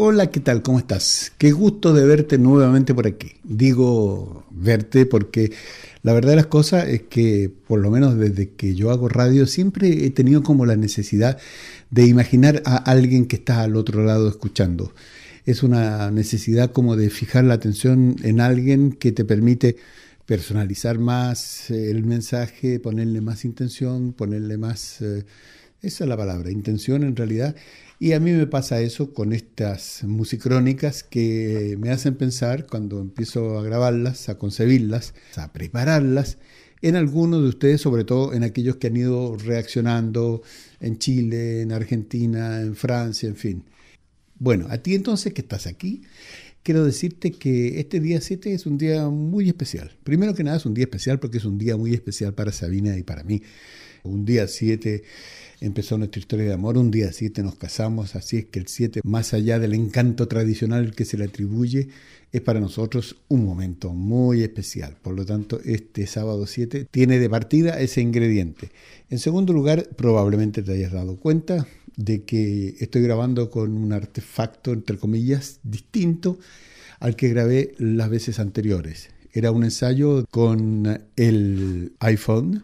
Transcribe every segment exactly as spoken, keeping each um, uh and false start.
Hola, ¿qué tal? ¿Cómo estás? Qué gusto de verte nuevamente por aquí. Digo verte porque la verdad de las cosas es que, por lo menos desde que yo hago radio, siempre he tenido como la necesidad de imaginar a alguien que está al otro lado escuchando. Es una necesidad como de fijar la atención en alguien que te permite personalizar más el mensaje, ponerle más intención, ponerle más... Eh, esa es la palabra, intención en realidad. Y a mí me pasa eso con estas musicrónicas que me hacen pensar, cuando empiezo a grabarlas, a concebirlas, a prepararlas, en algunos de ustedes, sobre todo en aquellos que han ido reaccionando en Chile, en Argentina, en Francia, en fin. Bueno, a ti entonces que estás aquí, quiero decirte que este día siete es un día muy especial. Primero que nada es un día especial porque es un día muy especial para Sabina y para mí. Un día siete empezó nuestra historia de amor, un día siete nos casamos, así es que el siete, más allá del encanto tradicional que se le atribuye, es para nosotros un momento muy especial. Por lo tanto, este sábado siete tiene de partida ese ingrediente. En segundo lugar, probablemente te hayas dado cuenta de que estoy grabando con un artefacto, entre comillas, distinto al que grabé las veces anteriores. Era un ensayo con el iPhone,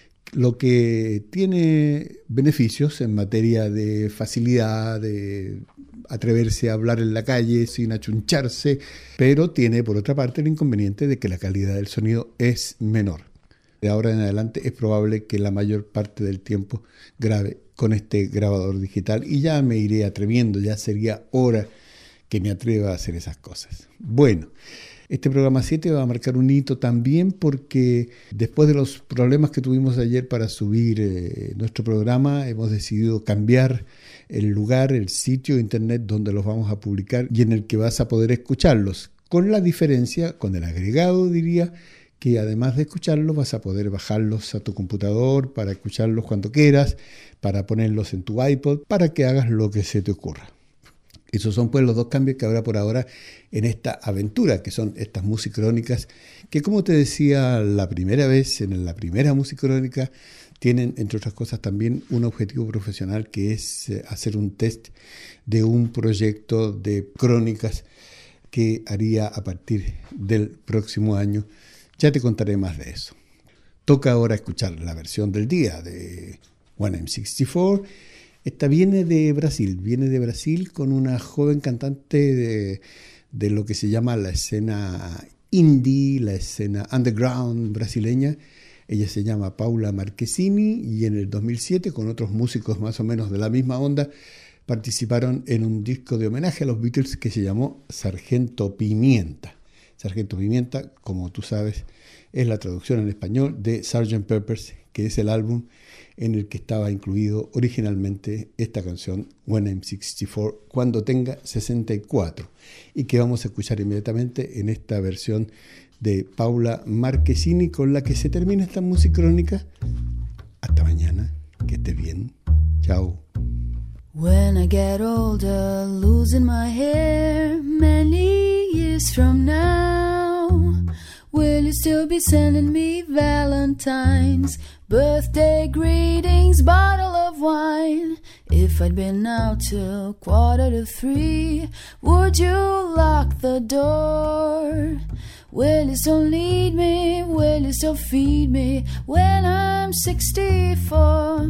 lo que tiene beneficios en materia de facilidad, de atreverse a hablar en la calle sin achuncharse, pero tiene por otra parte el inconveniente de que la calidad del sonido es menor. De ahora en adelante es probable que la mayor parte del tiempo grabe con este grabador digital y ya me iré atreviendo, ya sería hora que me atreva a hacer esas cosas. Bueno, este programa siete va a marcar un hito también porque después de los problemas que tuvimos ayer para subir eh, nuestro programa, hemos decidido cambiar el lugar, el sitio internet donde los vamos a publicar y en el que vas a poder escucharlos, con la diferencia, con el agregado diría, que además de escucharlos vas a poder bajarlos a tu computador para escucharlos cuando quieras, para ponerlos en tu iPod, para que hagas lo que se te ocurra. Esos son pues los dos cambios que habrá por ahora en esta aventura, que son estas musicrónicas, que como te decía la primera vez, en la primera musicrónica, tienen entre otras cosas también un objetivo profesional que es hacer un test de un proyecto de crónicas que haría a partir del próximo año. Ya te contaré más de eso. Toca ahora escuchar la versión del día de One M sesenta y cuatro. Esta viene de Brasil, viene de Brasil con una joven cantante de, de lo que se llama la escena indie, la escena underground brasileña. Ella se llama Paula Marquezini y en el dos mil siete, con otros músicos más o menos de la misma onda, participaron en un disco de homenaje a los Beatles que se llamó Sargento Pimienta. Sargento Pimienta, como tú sabes, es la traducción en español de sergeant Pepper's, que es el álbum en el que estaba incluido originalmente esta canción One M sesenta y cuatro, cuando tenga sesenta y cuatro, y que vamos a escuchar inmediatamente en esta versión de Paula Marquezini, con la que se termina esta musicrónica. Hasta mañana, que estés bien, chao. When I get older, losing my hair many years from now, will you still be sending me valentines, birthday greetings, bottle of wine? If I'd been out till quarter to three, would you lock the door? Will you still need me? Will you still feed me when I'm sixty-four?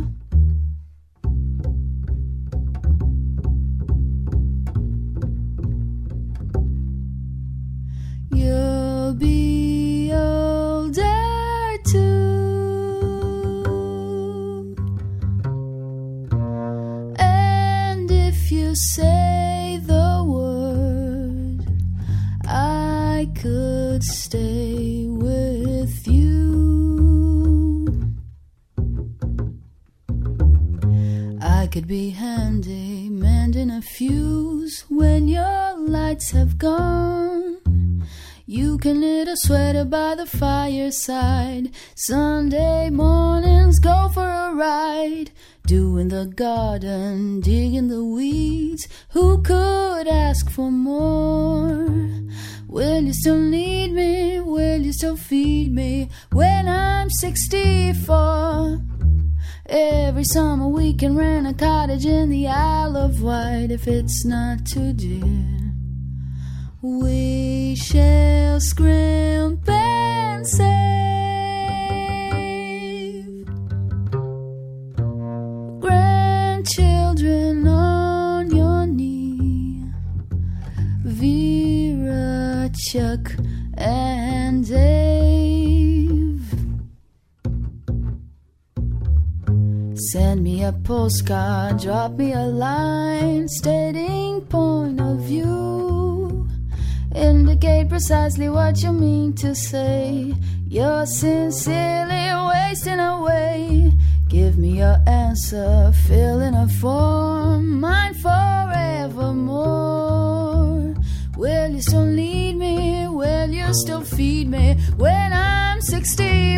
You'll be older too, and if you say the word, I could stay with you. I could be handy mending a fuse when your lights have gone. You can knit a sweater by the fireside. Sunday mornings go for a ride. Doing the garden, digging the weeds. Who could ask for more? Will you still need me? Will you still feed me when I'm sixty-four? Every Every summer we can rent a cottage in the Isle of Wight if it's not too dear. We shall scrimp and save. Grandchildren on your knee, Vera, Chuck, and Dave. Send me a postcard, drop me a line, stating point of view. Indicate precisely what you mean to say. You're sincerely wasting away. Give me your answer, fill in a form, mine forevermore. Will you still lead me? Will you still feed me when I'm sixty?